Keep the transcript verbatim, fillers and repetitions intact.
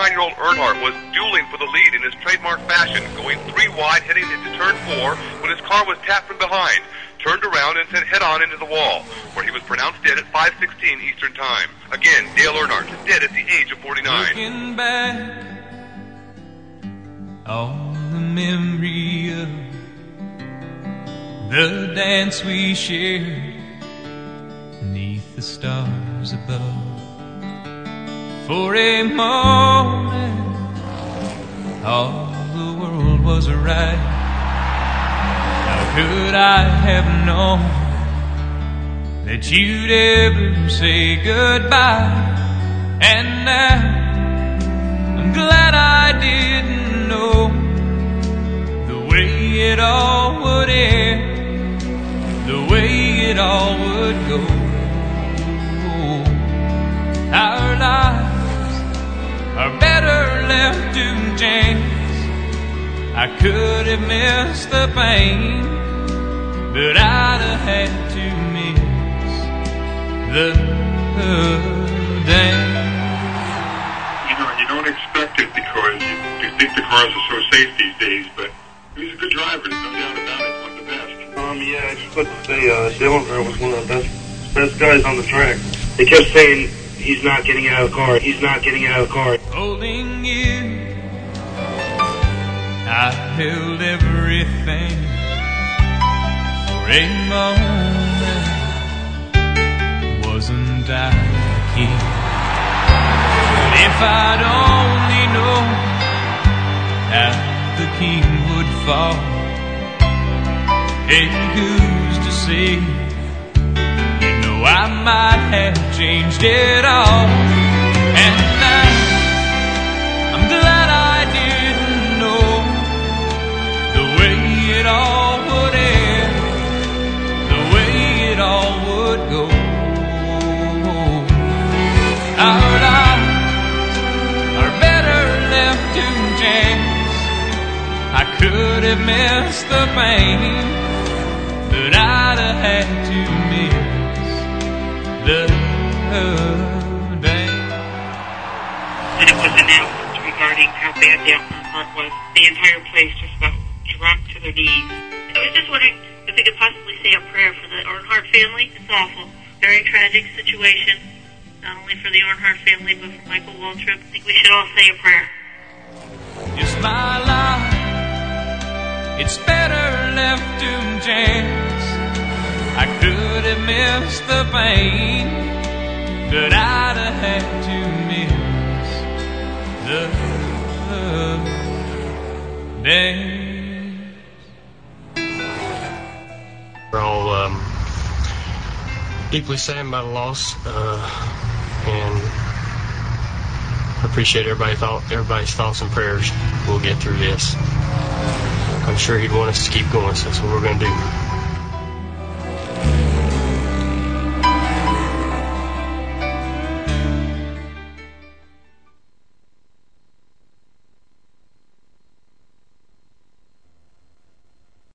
twenty-nine-year-old Earnhardt was dueling for the lead in his trademark fashion, going three wide heading into turn four when his car was tapped from behind, turned around and sent head-on into the wall, where he was pronounced dead at five sixteen Eastern Time. Again, Dale Earnhardt is dead at the age of forty-nine. Looking back on the memory of the dance we shared beneath the stars above. For a moment, all the world was right. How could I have known that you'd ever say goodbye? And now I'm glad I didn't know the way it all would end, the way it all would go. Our lives are better left to chance. I could have missed the pain, but I'd have had to miss the dance. You know, you don't expect it because you, you think the cars are so safe these days, but he was a good driver, there's no doubt about it, one of the best. Um, yeah, I just want to say, uh, Dale Earnhardt was one of the best, best guys on the track. They kept saying, he's not getting out of the car, he's not getting out of the car. Holding you, I held everything for a moment. Wasn't I the king? But if I'd only known how the king would fall, hey, who's to say? You know I might have changed it all. And now I'm glad I didn't know the way it all would end, the way it all would go. Our lives are better left to chance. I could have missed the pain, but I'd have had to miss the day. When it was announced regarding how bad Dale Earnhardt was, the entire place just about dropped to their knees. I was just wondering if we could possibly say a prayer for the Earnhardt family. It's awful. Very tragic situation, not only for the Earnhardt family, but for Michael Waltrip. I think we should all say a prayer. It's my life, it's better left to chance. I could have missed the pain, but I'd have had to miss the day. We're all um, deeply saddened by the loss, uh, and appreciate everybody thought, everybody's thoughts and prayers. We'll get through this. I'm sure he'd want us to keep going, so that's what we're going to do.